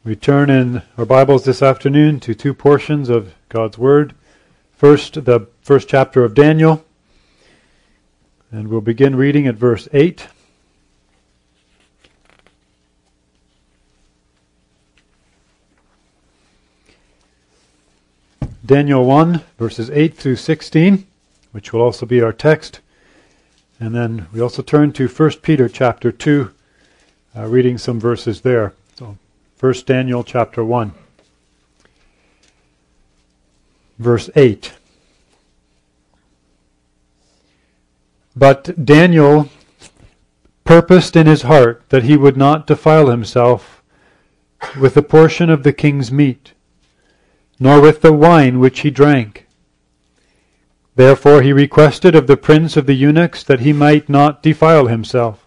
We turn in our Bibles this afternoon to two portions of God's Word. First, the first chapter of Daniel, and we'll begin reading at verse 8. Daniel 1, verses 8 through 16, which will also be our text. And then we also turn to 1 Peter chapter 2, reading some verses there. So, 1 Daniel chapter 1, verse 8. But Daniel purposed in his heart that he would not defile himself with the portion of the king's meat, nor with the wine which he drank. Therefore he requested of the prince of the eunuchs that he might not defile himself.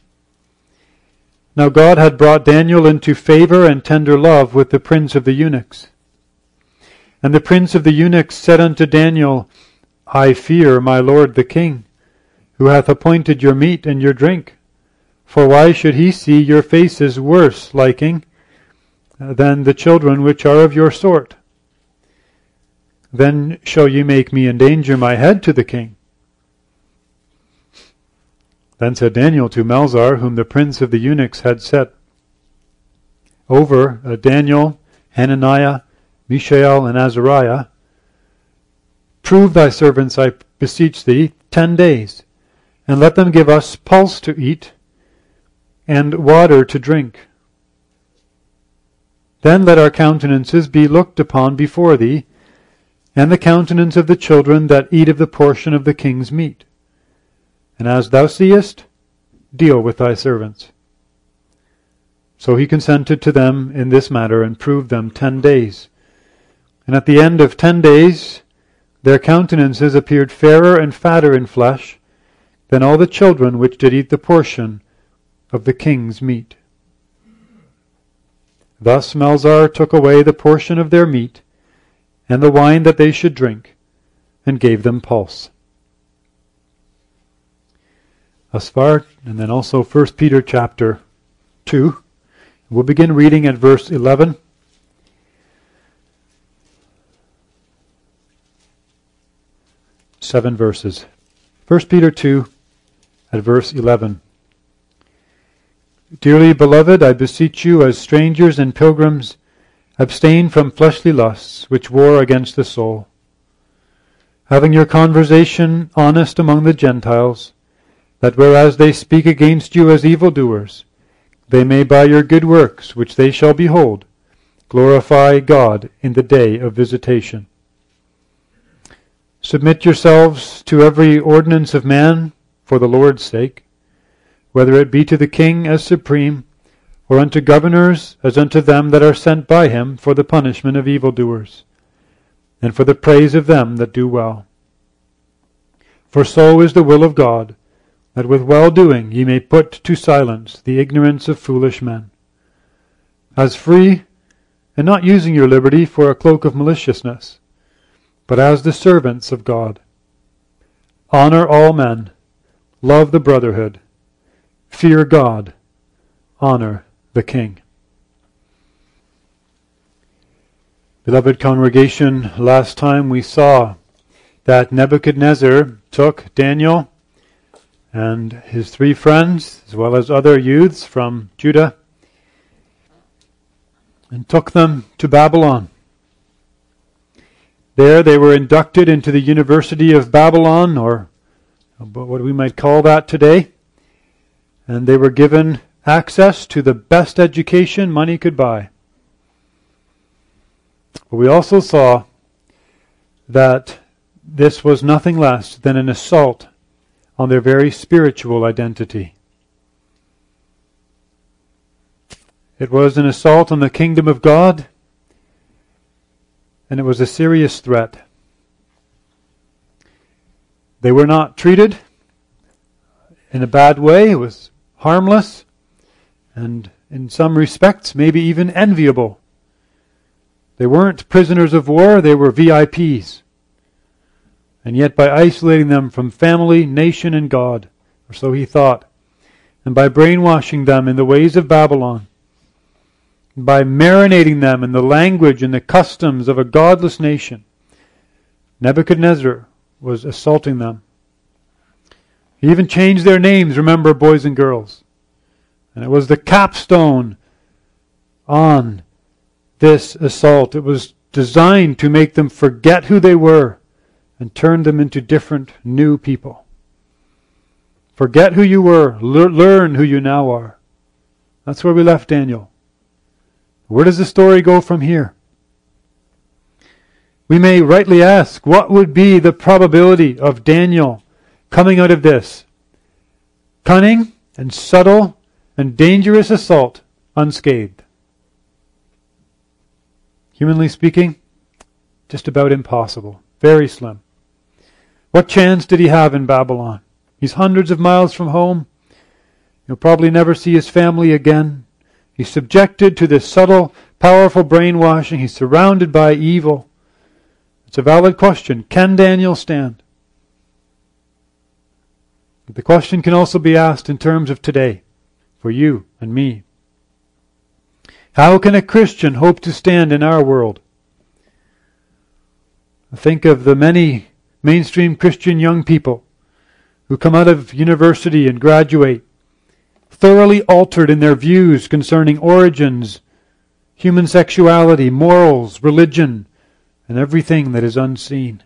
Now God had brought Daniel into favor and tender love with the prince of the eunuchs. And the prince of the eunuchs said unto Daniel, I fear my lord the king, who hath appointed your meat and your drink. For why should he see your faces worse liking than the children which are of your sort? Then shall ye make me endanger my head to the king. Then said Daniel to Melzar, whom the prince of the eunuchs had set over Daniel, Hananiah, Mishael, and Azariah, prove thy servants, I beseech thee, 10 days, and let them give us pulse to eat and water to drink. Then let our countenances be looked upon before thee, and the countenance of the children that eat of the portion of the king's meat. And as thou seest, deal with thy servants. So he consented to them in this matter, and proved them 10 days. And at the end of 10 days, their countenances appeared fairer and fatter in flesh than all the children which did eat the portion of the king's meat. Thus Melzar took away the portion of their meat, and the wine that they should drink, and gave them pulse. Thus far, and then also 1 Peter chapter 2. We'll begin reading at verse 11. Seven verses. 1 Peter 2 at verse 11. Dearly beloved, I beseech you as strangers and pilgrims, abstain from fleshly lusts which war against the soul, having your conversation honest among the Gentiles, that whereas they speak against you as evildoers, they may by your good works, which they shall behold, glorify God in the day of visitation. Submit yourselves to every ordinance of man for the Lord's sake, whether it be to the king as supreme, or unto governors as unto them that are sent by him for the punishment of evildoers, and for the praise of them that do well. For so is the will of God, that with well-doing ye may put to silence the ignorance of foolish men. As free, and not using your liberty for a cloak of maliciousness, but as the servants of God. Honor all men, love the brotherhood, fear God, honor the king. Beloved congregation, last time we saw that Nebuchadnezzar took Daniel and his 3 friends, as well as other youths from Judah, and took them to Babylon. There they were inducted into the University of Babylon, or what we might call that today, and they were given access to the best education money could buy. But we also saw that this was nothing less than an assault on their very spiritual identity. It was an assault on the kingdom of God, and it was a serious threat. They were not treated in a bad way. It was harmless, and in some respects maybe even enviable. They weren't prisoners of war, they were VIPs. And yet by isolating them from family, nation, and God, or so he thought, and by brainwashing them in the ways of Babylon, by marinating them in the language and the customs of a godless nation, Nebuchadnezzar was assaulting them. He even changed their names, remember, boys and girls. And it was the capstone on this assault. It was designed to make them forget who they were and turn them into different new people. Forget who you were. Learn who you now are. That's where we left Daniel. Where does the story go from here? We may rightly ask, what would be the probability of Daniel coming out of this cunning and subtle and dangerous assault unscathed? Humanly speaking, just about impossible. Very slim. What chance did he have in Babylon? He's hundreds of miles from home. He'll probably never see his family again. He's subjected to this subtle, powerful brainwashing. He's surrounded by evil. It's a valid question. Can Daniel stand? But the question can also be asked in terms of today, for you and me. How can a Christian hope to stand in our world? Think of the many mainstream Christian young people who come out of university and graduate thoroughly altered in their views concerning origins, human sexuality, morals, religion, and everything that is unseen.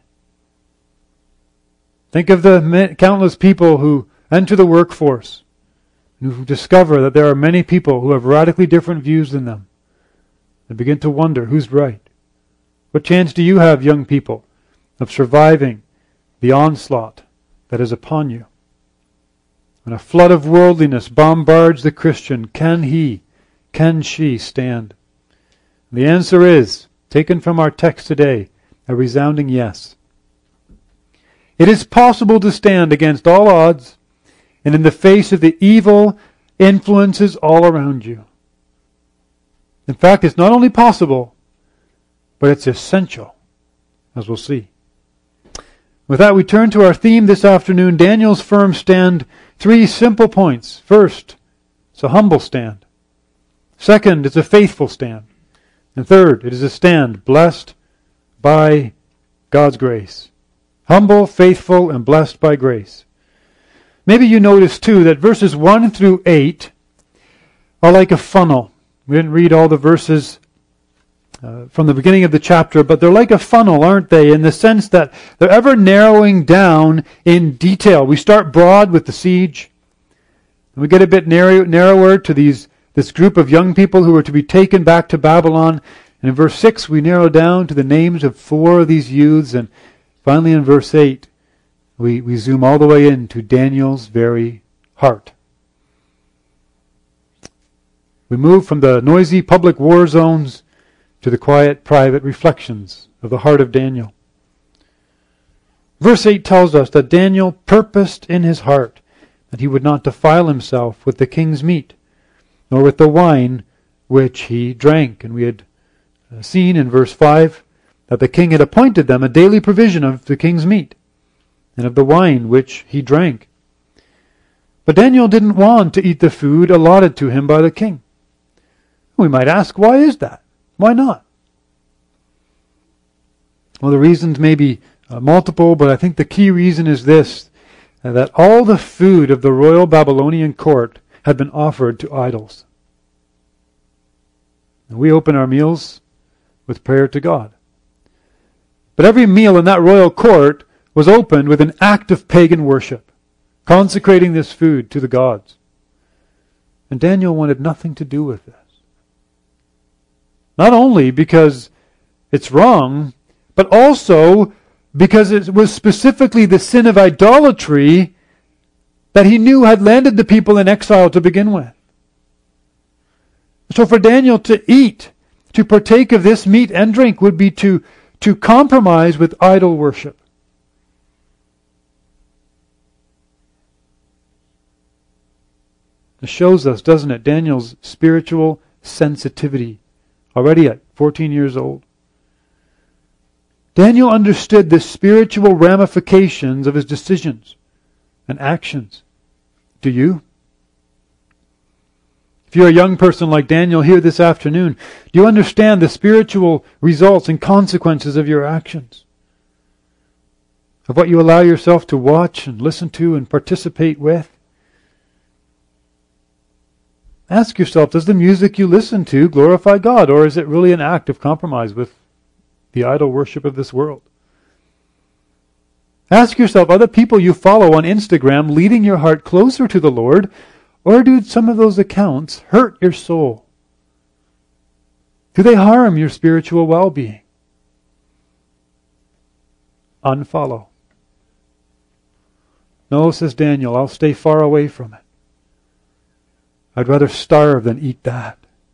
Think of the countless people who enter the workforce and who discover that there are many people who have radically different views than them and begin to wonder who's right. What chance do you have, young people, of surviving the onslaught that is upon you? When a flood of worldliness bombards the Christian, can she stand? The answer is, taken from our text today, a resounding yes. It is possible to stand against all odds and in the face of the evil influences all around you. In fact, it's not only possible, but it's essential, as we'll see. With that, we turn to our theme this afternoon, Daniel's firm stand. 3 simple points. First, it's a humble stand. Second, it's a faithful stand. And third, it is a stand blessed by God's grace. Humble, faithful, and blessed by grace. Maybe you notice too that verses 1 through 8 are like a funnel. We didn't read all the verses from the beginning of the chapter, but they're like a funnel, aren't they? In the sense that they're ever narrowing down in detail. We start broad with the siege, and we get a bit narrower to this group of young people who are to be taken back to Babylon. And in verse 6, we narrow down to the names of 4 of these youths, and finally in verse 8, we zoom all the way into Daniel's very heart. We move from the noisy public war zones to the quiet, private reflections of the heart of Daniel. Verse 8 tells us that Daniel purposed in his heart that he would not defile himself with the king's meat, nor with the wine which he drank. And we had seen in verse 5 that the king had appointed them a daily provision of the king's meat and of the wine which he drank. But Daniel didn't want to eat the food allotted to him by the king. We might ask, why is that? Why not? Well, the reasons may be multiple, but I think the key reason is this, that all the food of the royal Babylonian court had been offered to idols. And we open our meals with prayer to God. But every meal in that royal court was opened with an act of pagan worship, consecrating this food to the gods. And Daniel wanted nothing to do with this. Not only because it's wrong, but also because it was specifically the sin of idolatry that he knew had landed the people in exile to begin with. So for Daniel to eat, to partake of this meat and drink, would be to compromise with idol worship. It shows us, doesn't it, Daniel's spiritual sensitivity. Already at 14 years old. Daniel understood the spiritual ramifications of his decisions and actions. Do you? If you're a young person like Daniel here this afternoon, do you understand the spiritual results and consequences of your actions? Of what you allow yourself to watch and listen to and participate with? Ask yourself, does the music you listen to glorify God, or is it really an act of compromise with the idol worship of this world? Ask yourself, are the people you follow on Instagram leading your heart closer to the Lord, or do some of those accounts hurt your soul? Do they harm your spiritual well-being? Unfollow. No, says Daniel, I'll stay far away from it. I'd rather starve than eat that.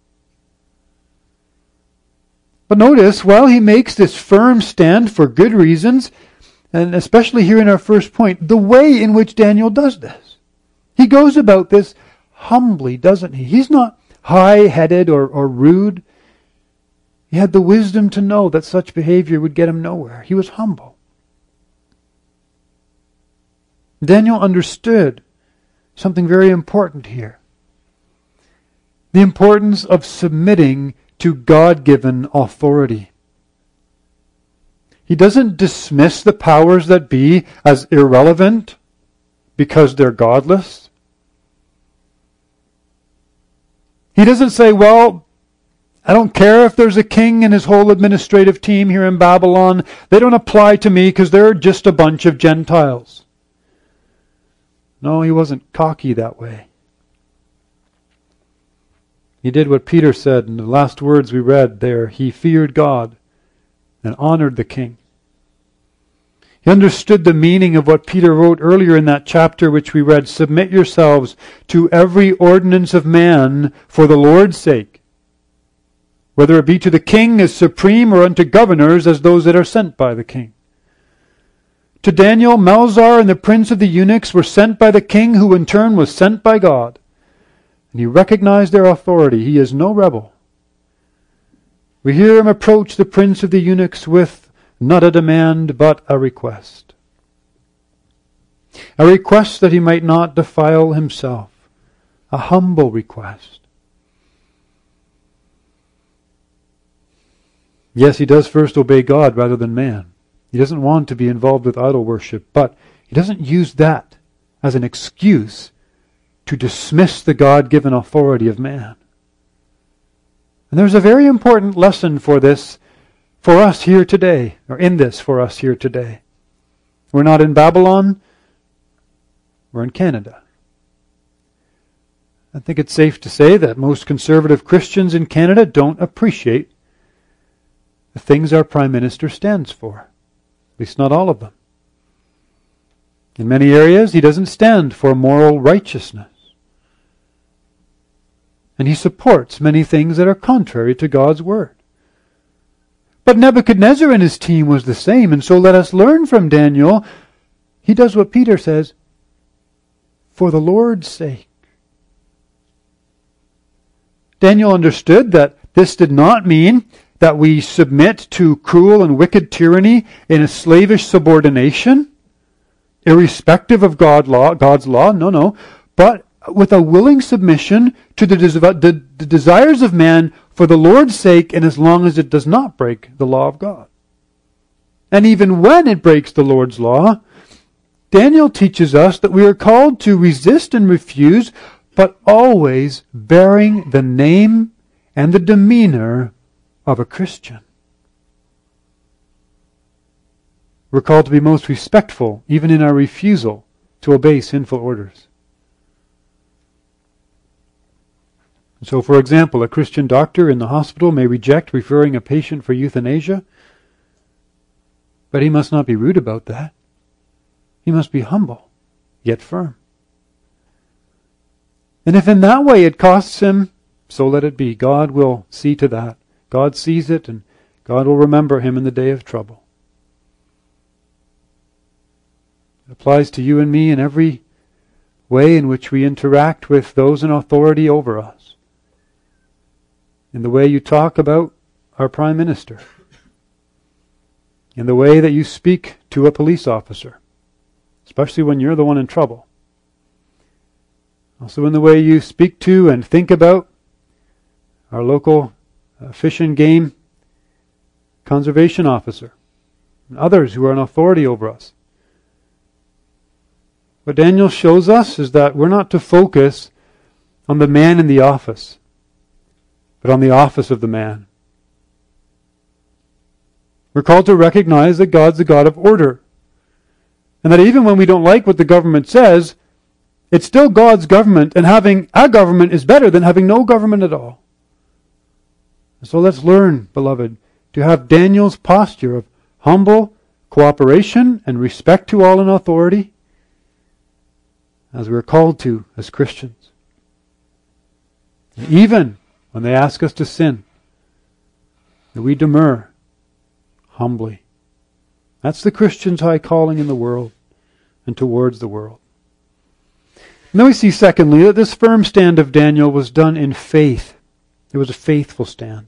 But notice, while he makes this firm stand for good reasons, and especially here in our first point, the way in which Daniel does this. He goes about this humbly, doesn't he? He's not high-headed or rude. He had the wisdom to know that such behavior would get him nowhere. He was humble. Daniel understood something very important here. The importance of submitting to God-given authority. He doesn't dismiss the powers that be as irrelevant because they're godless. He doesn't say, well, I don't care if there's a king and his whole administrative team here in Babylon. They don't apply to me because they're just a bunch of Gentiles. No, he wasn't cocky that way. He did what Peter said in the last words we read there. He feared God and honored the king. He understood the meaning of what Peter wrote earlier in that chapter which we read. Submit yourselves to every ordinance of man for the Lord's sake, whether it be to the king as supreme or unto governors as those that are sent by the king. To Daniel, Melzar and the prince of the eunuchs were sent by the king, who in turn was sent by God. And he recognized their authority. He is no rebel. We hear him approach the prince of the eunuchs with not a demand, but a request. A request that he might not defile himself. A humble request. Yes, he does first obey God rather than man. He doesn't want to be involved with idol worship, but he doesn't use that as an excuse to dismiss the God-given authority of man. And there's a very important lesson for this for us here today, or in this for us here today. We're not in Babylon, we're in Canada. I think it's safe to say that most conservative Christians in Canada don't appreciate the things our Prime Minister stands for. At least not all of them. In many areas, he doesn't stand for moral righteousness. And he supports many things that are contrary to God's word. But Nebuchadnezzar and his team was the same, and so let us learn from Daniel. He does what Peter says, for the Lord's sake. Daniel understood that this did not mean that we submit to cruel and wicked tyranny in a slavish subordination, irrespective of God's law. No. But with a willing submission to the desires of man for the Lord's sake, and as long as it does not break the law of God. And even when it breaks the Lord's law, Daniel teaches us that we are called to resist and refuse, but always bearing the name and the demeanor of a Christian. We're called to be most respectful, even in our refusal to obey sinful orders. So, for example, a Christian doctor in the hospital may reject referring a patient for euthanasia, but he must not be rude about that. He must be humble, yet firm. And if in that way it costs him, so let it be. God will see to that. God sees it, and God will remember him in the day of trouble. It applies to you and me in every way in which we interact with those in authority over us. In the way you talk about our Prime Minister. In the way that you speak to a police officer. Especially when you're the one in trouble. Also in the way you speak to and think about our local fish and game conservation officer and others who are in authority over us. What Daniel shows us is that we're not to focus on the man in the office, but on the office of the man. We're called to recognize that God's a God of order, and that even when we don't like what the government says, it's still God's government, and having a government is better than having no government at all. So let's learn, beloved, to have Daniel's posture of humble cooperation and respect to all in authority, as we're called to as Christians. Even when they ask us to sin, that we demur humbly. That's the Christian's high calling in the world and towards the world. And then we see, secondly, that this firm stand of Daniel was done in faith. It was a faithful stand.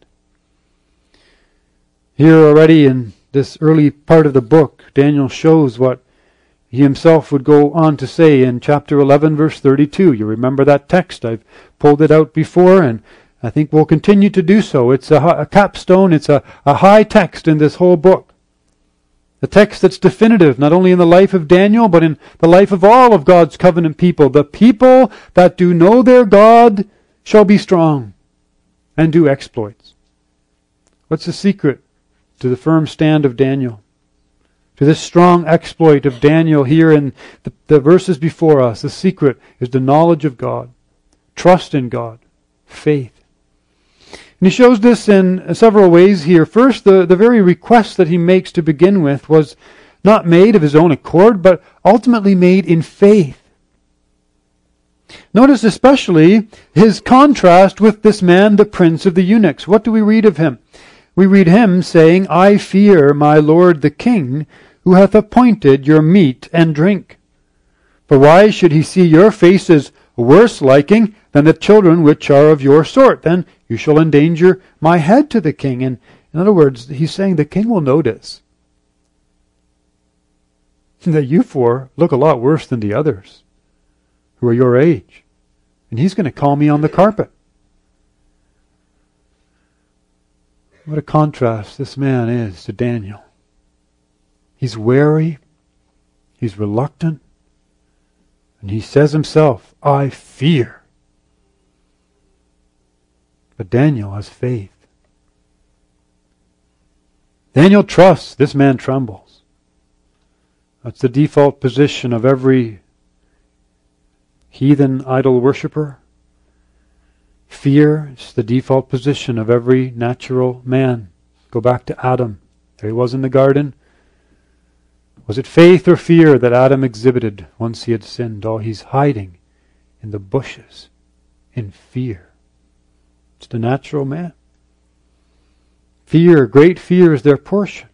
Here already in this early part of the book, Daniel shows what he himself would go on to say in chapter 11, verse 32. You remember that text. I've pulled it out before, and I think we'll continue to do so. It's a capstone. It's a high text in this whole book. A text that's definitive, not only in the life of Daniel, but in the life of all of God's covenant people. The people that do know their God shall be strong and do exploits. What's the secret to the firm stand of Daniel? To this strong exploit of Daniel here in the verses before us, the secret is the knowledge of God, trust in God, faith. And he shows this in several ways here. First, the very request that he makes to begin with was not made of his own accord, but ultimately made in faith. Notice especially his contrast with this man, the prince of the eunuchs. What do we read of him? We read him saying, I fear my lord the king, who hath appointed your meat and drink. For why should he see your faces worse liking than the children which are of your sort? Then you shall endanger my head to the king. And in other words, he's saying the king will notice that you four look a lot worse than the others who are your age. And he's going to call me on the carpet. What a contrast this man is to Daniel. He's wary, he's reluctant, and he says himself, I fear. But Daniel has faith. Daniel trusts, this man trembles. That's the default position of every heathen idol worshipper. Fear is the default position of every natural man. Go back to Adam. There he was in the garden. Was it faith or fear that Adam exhibited once he had sinned? Oh, he's hiding in the bushes in fear. It's the natural man. Fear, great fear is their portion.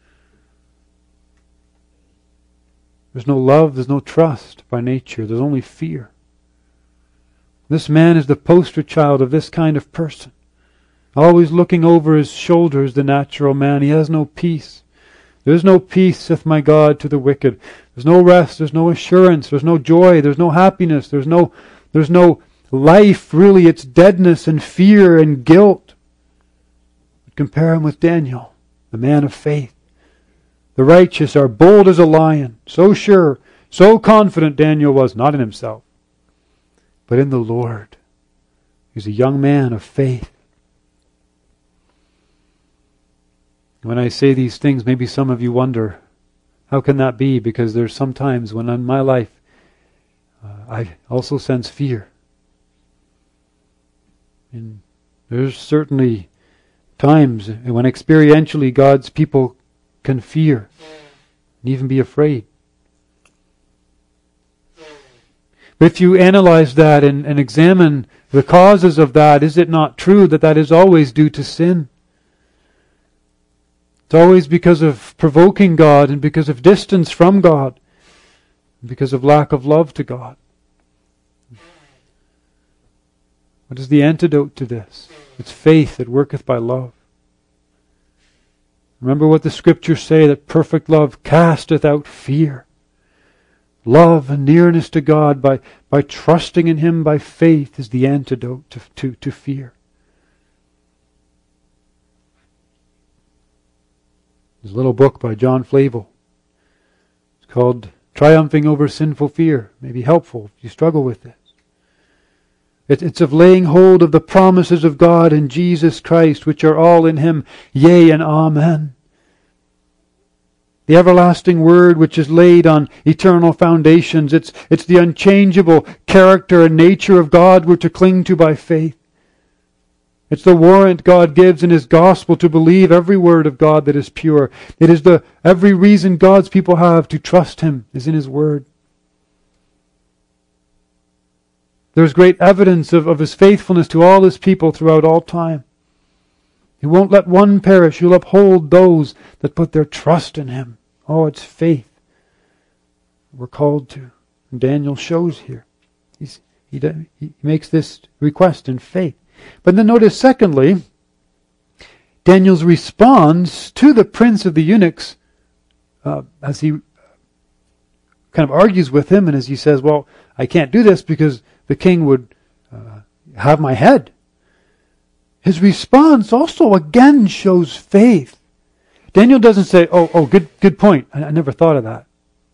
There's no love, there's no trust by nature. There's only fear. This man is the poster child of this kind of person. Always looking over his shoulder is the natural man. He has no peace. There is no peace, saith my God, to the wicked. There's no rest, there's no assurance, there's no joy, there's no happiness, there's no life, really. It's deadness and fear and guilt. But compare him with Daniel, the man of faith. The righteous are bold as a lion, so sure, so confident Daniel was, not in himself, but in the Lord. He's a young man of faith. When I say these things, maybe some of you wonder, how can that be? Because there's some times when in my life I also sense fear. And there's certainly times when experientially God's people can fear and even be afraid. But if you analyze that and examine the causes of that, is it not true that that is always due to sin? It's always because of provoking God and because of distance from God, and because of lack of love to God. What is the antidote to this? It's faith that worketh by love. Remember what the Scriptures say, that perfect love casteth out fear. love and nearness to God by trusting in Him by faith is the antidote to fear. There's a little book by John Flavel. It's called Triumphing Over Sinful Fear. It may be helpful if you struggle with this. It's of laying hold of the promises of God in Jesus Christ, which are all in Him, yea and amen. The everlasting Word which is laid on eternal foundations. It's the unchangeable character and nature of God we're to cling to by faith. It's the warrant God gives in His gospel to believe every word of God that is pure. It is every reason God's people have to trust Him is in His Word. There's great evidence of His faithfulness to all His people throughout all time. He won't let one perish. He'll uphold those that put their trust in Him. Oh, it's faith we're called to. And Daniel shows here. He makes this request in faith. But then notice, secondly, Daniel's response to the prince of the eunuchs as he kind of argues with him, and as he says, well, I can't do this because the king would have my head. His response also again shows faith. Daniel doesn't say, oh, good point. I never thought of that.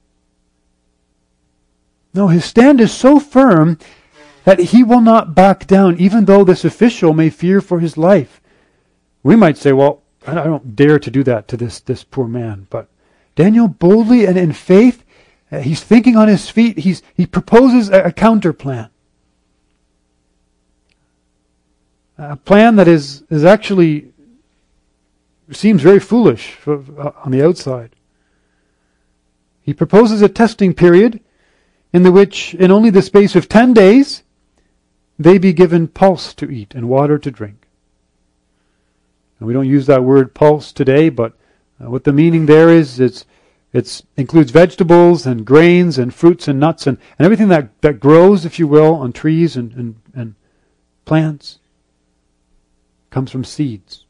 No, his stand is so firm that he will not back down, even though this official may fear for his life. We might say, well, I don't dare to do that to this poor man. But Daniel boldly and in faith, he's thinking on his feet. He proposes a counter plan. A plan that is actually seems very foolish on the outside. He proposes a testing period in which, in only the space of 10 days, they be given pulse to eat and water to drink. And we don't use that word pulse today, but what the meaning there is, it includes vegetables and grains and fruits and nuts and everything that grows, if you will, on trees and plants. Comes from seeds.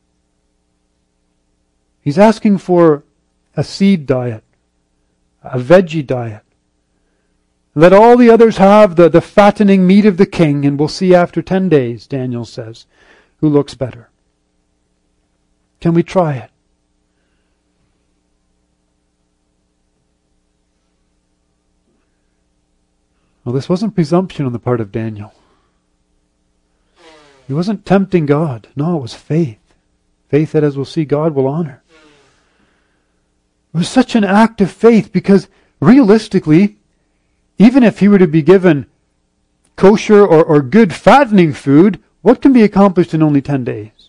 He's asking for a seed diet, a veggie diet. Let all the others have the fattening meat of the king, and we'll see after 10 days, Daniel says, who looks better. Can we try it? Well, this wasn't presumption on the part of Daniel. He wasn't tempting God. No, it was faith. Faith that, as we'll see, God will honor. It was such an act of faith because, realistically, even if he were to be given kosher or good fattening food, what can be accomplished in only 10 days?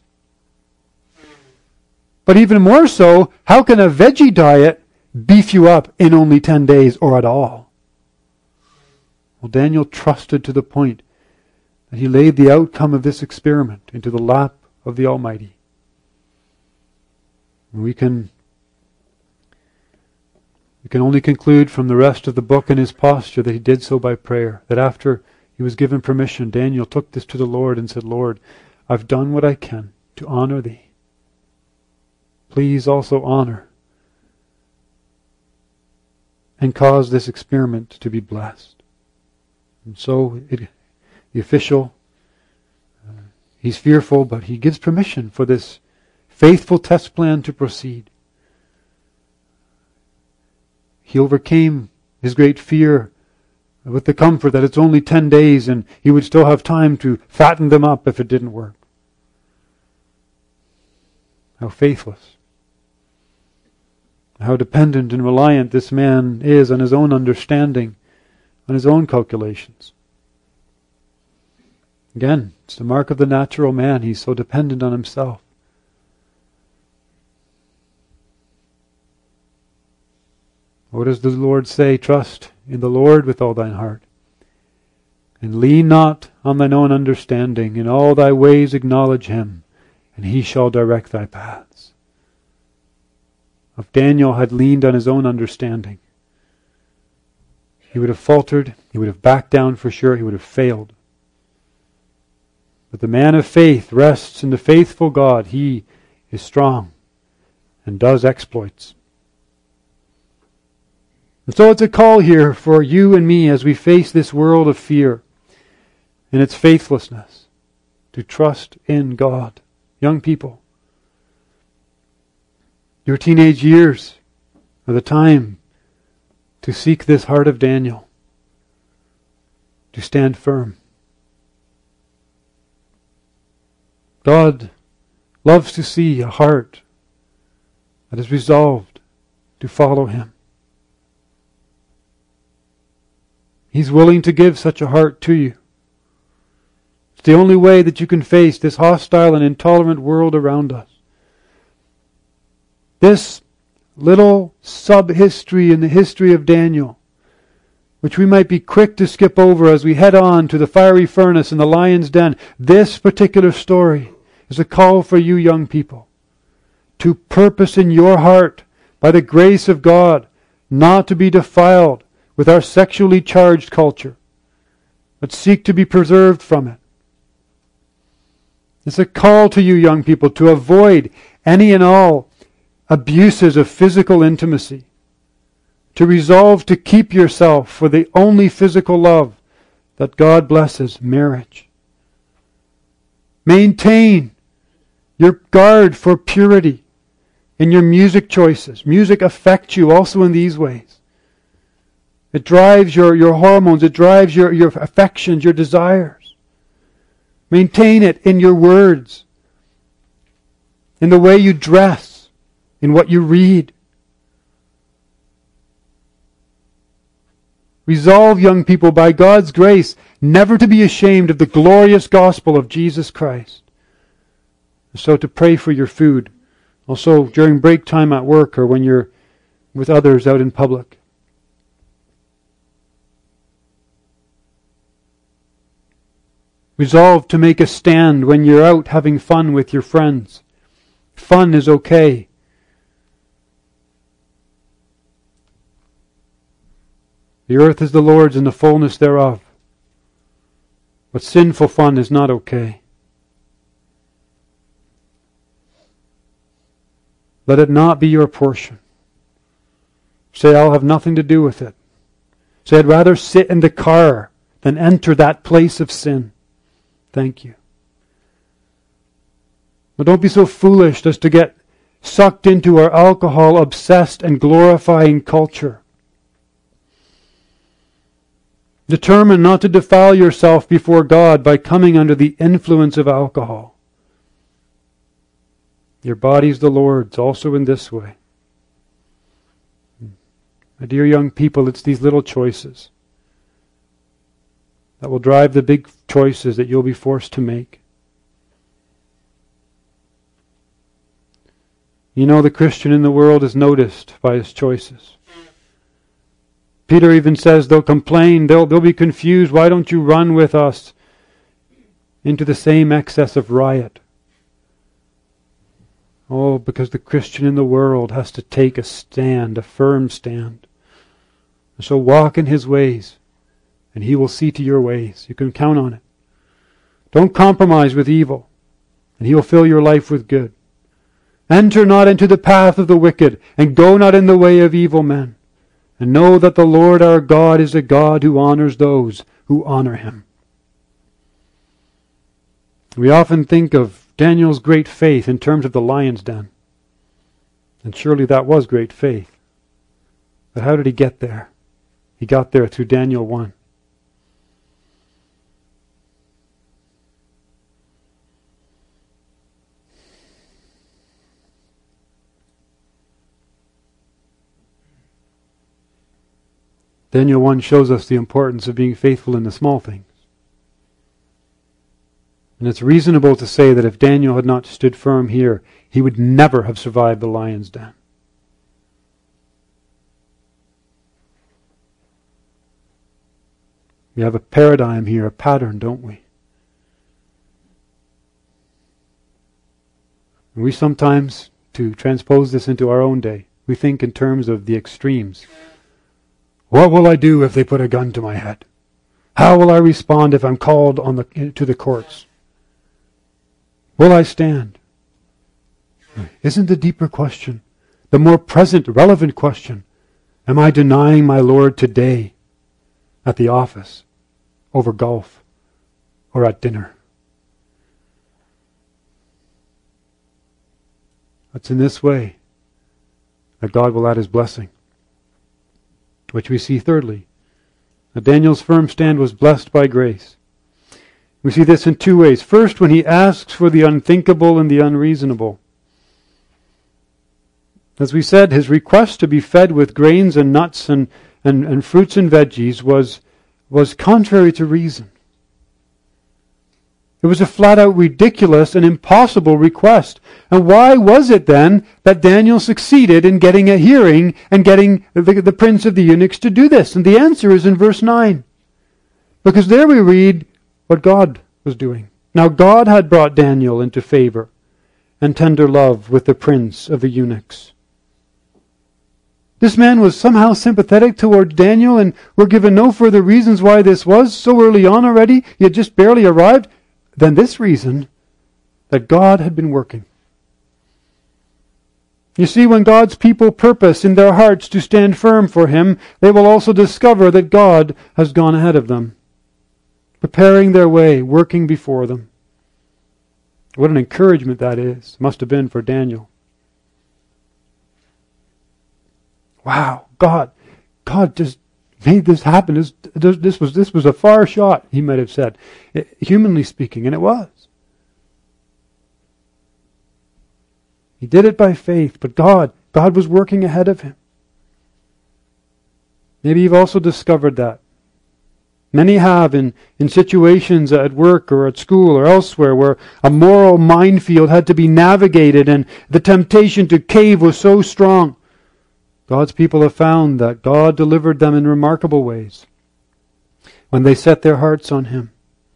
But even more so, how can a veggie diet beef you up in only 10 days or at all? Well, Daniel trusted to the point that he laid the outcome of this experiment into the lap of the Almighty. We can only conclude from the rest of the book and his posture that he did so by prayer. That after he was given permission, Daniel took this to the Lord and said, Lord, I've done what I can to honor thee. Please also honor and cause this experiment to be blessed. And so the official, he's fearful, but he gives permission for this faithful test plan to proceed. He overcame his great fear with the comfort that it's only 10 days and he would still have time to fatten them up if it didn't work. How faithless. How dependent and reliant this man is on his own understanding, on his own calculations. Again, it's the mark of the natural man. He's so dependent on himself. What does the Lord say? Trust in the Lord with all thine heart. And lean not on thine own understanding. In all thy ways acknowledge him, and he shall direct thy paths. If Daniel had leaned on his own understanding, he would have faltered, he would have backed down for sure, he would have failed. But the man of faith rests in the faithful God. He is strong and does exploits. And so it's a call here for you and me as we face this world of fear and its faithlessness to trust in God. Young people, your teenage years are the time to seek this heart of Daniel, to stand firm. God loves to see a heart that is resolved to follow Him. He's willing to give such a heart to you. It's the only way that you can face this hostile and intolerant world around us. This little sub-history in the history of Daniel, which we might be quick to skip over as we head on to the fiery furnace and the lion's den, this particular story is a call for you young people to purpose in your heart, by the grace of God, not to be defiled with our sexually charged culture, but seek to be preserved from it. It's a call to you young people to avoid any and all abuses of physical intimacy, to resolve to keep yourself for the only physical love that God blesses, marriage. Maintain your guard for purity in your music choices. Music affects you also in these ways. It drives your hormones, it drives your affections, your desires. Maintain it in your words, in the way you dress, in what you read. Resolve, young people, by God's grace, never to be ashamed of the glorious gospel of Jesus Christ. So to pray for your food, also during break time at work or when you're with others out in public. Resolve to make a stand when you're out having fun with your friends. Fun is okay. The earth is the Lord's and the fullness thereof. But sinful fun is not okay. Let it not be your portion. Say, I'll have nothing to do with it. Say, I'd rather sit in the car than enter that place of sin. Thank you. But don't be so foolish as to get sucked into our alcohol-obsessed and glorifying culture. Determine not to defile yourself before God by coming under the influence of alcohol. Your body's the Lord's, also in this way. My dear young people, it's these little choices that will drive the big choices that you'll be forced to make. You know, the Christian in the world is noticed by his choices. Peter even says they'll complain, they'll be confused. Why don't you run with us into the same excess of riot? Oh, because the Christian in the world has to take a stand, a firm stand. So walk in His ways, and He will see to your ways. You can count on it. Don't compromise with evil, and He will fill your life with good. Enter not into the path of the wicked, and go not in the way of evil men. And know that the Lord our God is a God who honors those who honor Him. We often think of Daniel's great faith in terms of the lion's den. And surely that was great faith. But how did he get there? He got there through Daniel 1. Daniel 1 shows us the importance of being faithful in the small things. And it's reasonable to say that if Daniel had not stood firm here, he would never have survived the lion's den. We have a paradigm here, a pattern, don't we? And we sometimes, to transpose this into our own day, we think in terms of the extremes. What will I do if they put a gun to my head? How will I respond if I'm called to the courts? Will I stand? Isn't the deeper question, the more present, relevant question, Am I denying my Lord today at the office, over golf, or at dinner? It's in this way that God will add His blessing, which we see thirdly, that Daniel's firm stand was blessed by grace. We see this in two ways. First, when he asks for the unthinkable and the unreasonable. As we said, his request to be fed with grains and nuts and fruits and veggies was contrary to reason. It was a flat-out ridiculous and impossible request. And why was it then that Daniel succeeded in getting a hearing and getting the prince of the eunuchs to do this? And the answer is in verse 9. Because there we read what God was doing. Now God had brought Daniel into favor and tender love with the prince of the eunuchs. This man was somehow sympathetic toward Daniel, and we're given no further reasons why this was. So early on already, he had just barely arrived. Then this reason, that God had been working. You see, when God's people purpose in their hearts to stand firm for Him, they will also discover that God has gone ahead of them, preparing their way, working before them. What an encouragement that is, must have been for Daniel. Wow, God just made this happen. This was a far shot, he might have said, humanly speaking, and it was. He did it by faith, but God was working ahead of him. Maybe you've also discovered that. Many have in situations at work or at school or elsewhere where a moral minefield had to be navigated and the temptation to cave was so strong. God's people have found that God delivered them in remarkable ways when they set their hearts on Him.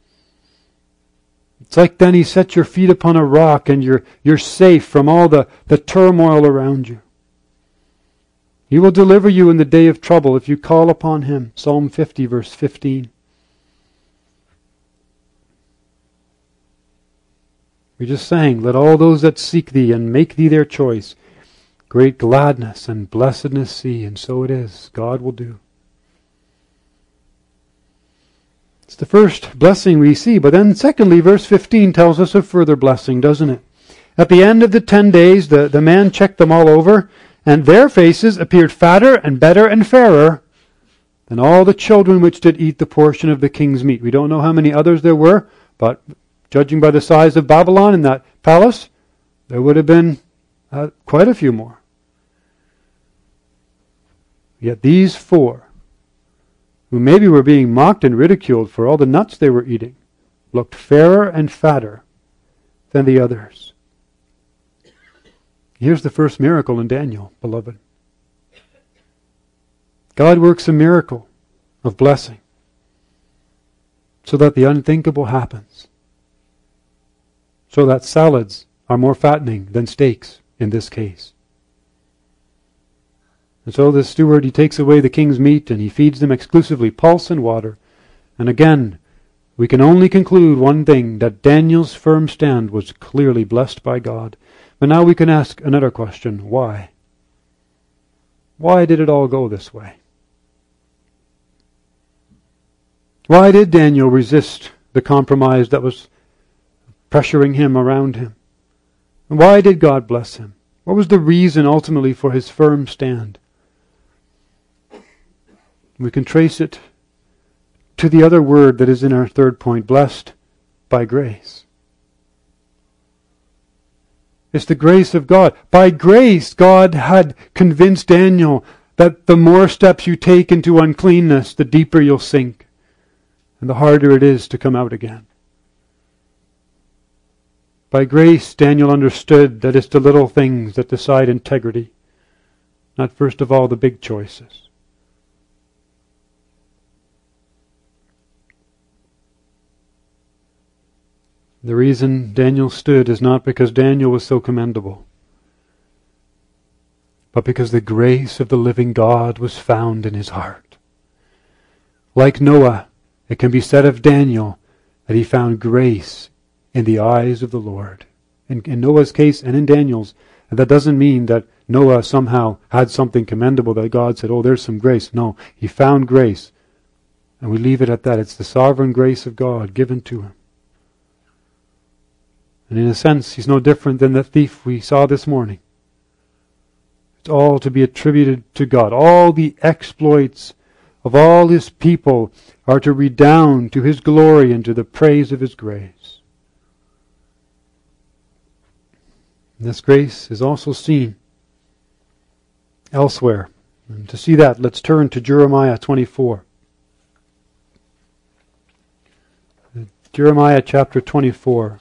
It's like then He sets your feet upon a rock and you're safe from all the turmoil around you. He will deliver you in the day of trouble if you call upon Him. Psalm 50 verse 15. We just sang, let all those that seek Thee and make Thee their choice great gladness and blessedness see, and so it is. God will do. It's the first blessing we see, but then secondly, verse 15 tells us a further blessing, doesn't it? At the end of the 10 days, the man checked them all over, and their faces appeared fatter and better and fairer than all the children which did eat the portion of the king's meat. We don't know how many others there were, but judging by the size of Babylon in that palace, there would have been quite a few more. Yet these four, who maybe were being mocked and ridiculed for all the nuts they were eating, looked fairer and fatter than the others. Here's the first miracle in Daniel, beloved. God works a miracle of blessing so that the unthinkable happens. So that salads are more fattening than steaks in this case. And so the steward, he takes away the king's meat and he feeds them exclusively pulse and water. And again, we can only conclude one thing, that Daniel's firm stand was clearly blessed by God. But now we can ask another question. Why? Why did it all go this way? Why did Daniel resist the compromise that was pressuring him around him? And why did God bless him? What was the reason ultimately for his firm stand? We can trace it to the other word that is in our third point, blessed by grace. It's the grace of God. By grace, God had convinced Daniel that the more steps you take into uncleanness, the deeper you'll sink, and the harder it is to come out again. By grace, Daniel understood that it's the little things that decide integrity, not first of all the big choices. The reason Daniel stood is not because Daniel was so commendable, but because the grace of the living God was found in his heart. Like Noah, it can be said of Daniel that he found grace in the eyes of the Lord. in Noah's case and in Daniel's. And that doesn't mean that Noah somehow had something commendable that God said, oh, there's some grace. No, he found grace. And we leave it at that. It's the sovereign grace of God given to him. And in a sense, he's no different than the thief we saw this morning. It's all to be attributed to God. All the exploits of all his people are to redound to his glory and to the praise of his grace. And this grace is also seen elsewhere. And to see that, let's turn to Jeremiah 24. Jeremiah chapter 24.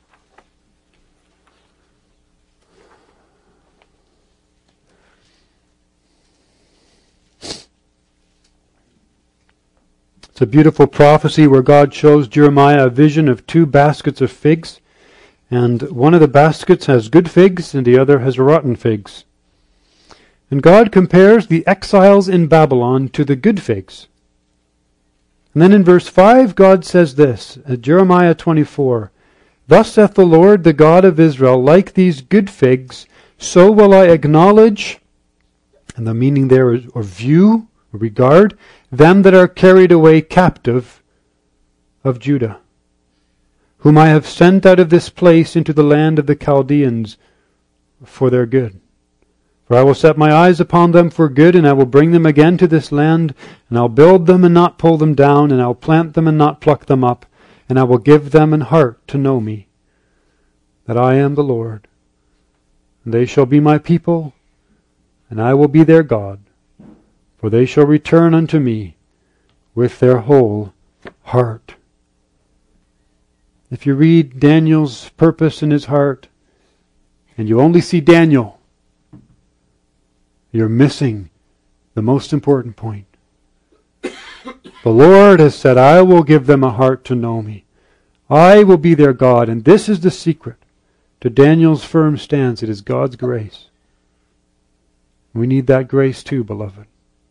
It's a beautiful prophecy where God shows Jeremiah a vision of 2 baskets of figs. And one of the baskets has good figs and the other has rotten figs. And God compares the exiles in Babylon to the good figs. And then in verse 5, God says this, at Jeremiah 24, Thus saith the Lord, the God of Israel, like these good figs, so will I acknowledge, and the meaning there is, or view, or regard, them that are carried away captive of Judah, whom I have sent out of this place into the land of the Chaldeans for their good. For I will set my eyes upon them for good, and I will bring them again to this land, and I'll build them and not pull them down, and I'll plant them and not pluck them up, and I will give them an heart to know me, that I am the Lord. And they shall be my people, and I will be their God, for they shall return unto me with their whole heart. If you read Daniel's purpose in his heart, and you only see Daniel, you're missing the most important point. The Lord has said, I will give them a heart to know me. I will be their God. And this is the secret to Daniel's firm stance. It is God's grace. We need that grace too, beloved.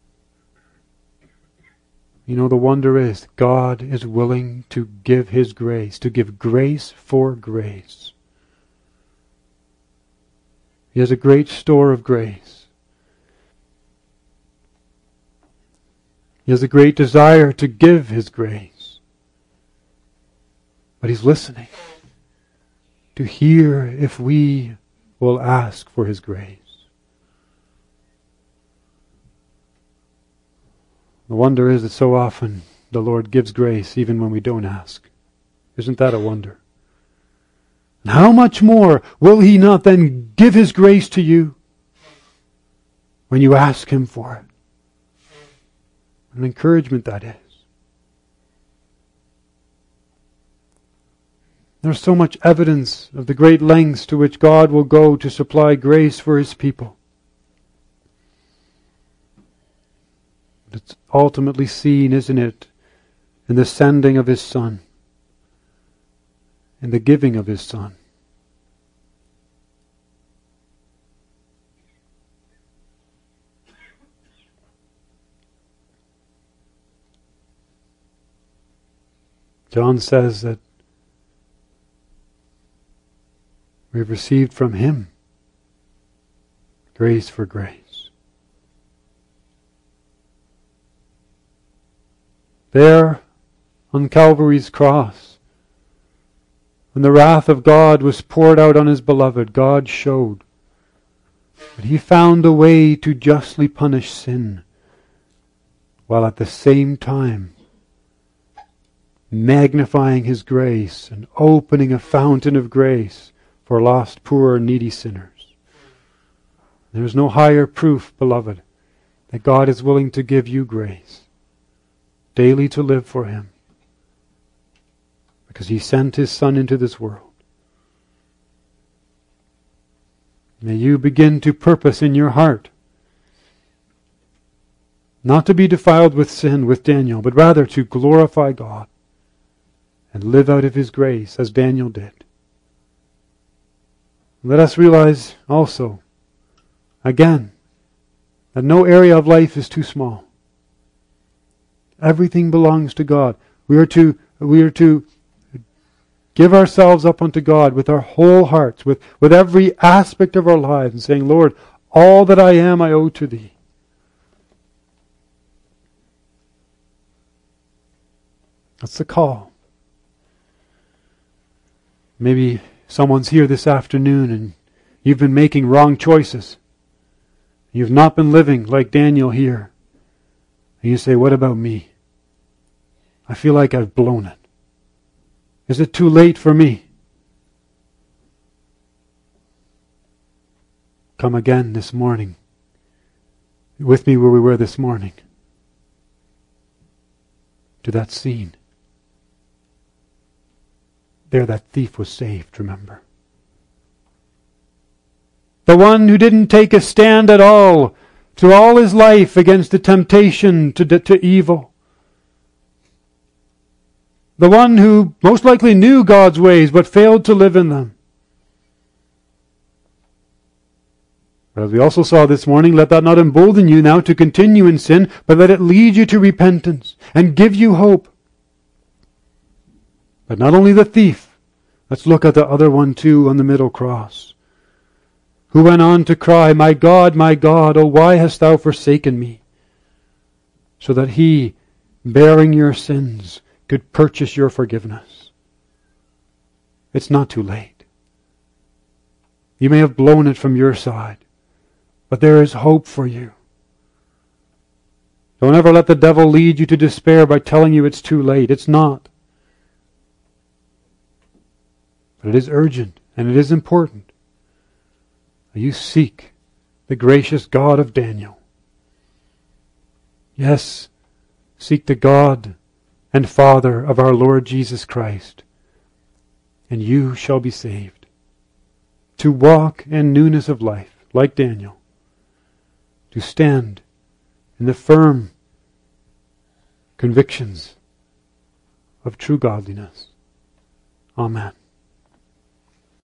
You know, the wonder is God is willing to give his grace, to give grace for grace. He has a great store of grace. He has a great desire to give his grace. But he's listening to hear if we will ask for his grace. The wonder is that so often the Lord gives grace even when we don't ask. Isn't that a wonder? And how much more will he not then give his grace to you when you ask him for it? An encouragement that is. There's so much evidence of the great lengths to which God will go to supply grace for his people. But it's ultimately seen, isn't it, in the sending of his Son, in the giving of his Son. John says that we've received from him grace for grace. There on Calvary's cross, when the wrath of God was poured out on his beloved, God showed that he found a way to justly punish sin, while at the same time magnifying his grace and opening a fountain of grace for lost, poor, needy sinners. There is no higher proof, beloved, that God is willing to give you grace daily to live for him, because he sent his Son into this world. May you begin to purpose in your heart not to be defiled with sin with Daniel, but rather to glorify God and live out of his grace as Daniel did. Let us realize also, again, that no area of life is too small. Everything belongs to God. We are to give ourselves up unto God with our whole hearts, with every aspect of our lives, and saying, Lord, all that I am I owe to Thee. That's the call. Maybe someone's here this afternoon and you've been making wrong choices. You've not been living like Daniel here. And you say, what about me? I feel like I've blown it. Is it too late for me? Come again this morning. With me where we were this morning. To that scene. There that thief was saved, remember. The one who didn't take a stand at all through all his life against the temptation to evil. The one who most likely knew God's ways but failed to live in them. But as we also saw this morning, let that not embolden you now to continue in sin, but let it lead you to repentance and give you hope. But not only the thief, let's look at the other one too on the middle cross, who went on to cry, my God, oh why hast thou forsaken me? So that he, bearing your sins, could purchase your forgiveness. It's not too late. You may have blown it from your side, but there is hope for you. Don't ever let the devil lead you to despair by telling you it's too late. It's not. But it is urgent and it is important. You seek the gracious God of Daniel. Yes, seek the God and Father of our Lord Jesus Christ, and you shall be saved. To walk in newness of life, like Daniel. To stand in the firm convictions of true godliness. Amen.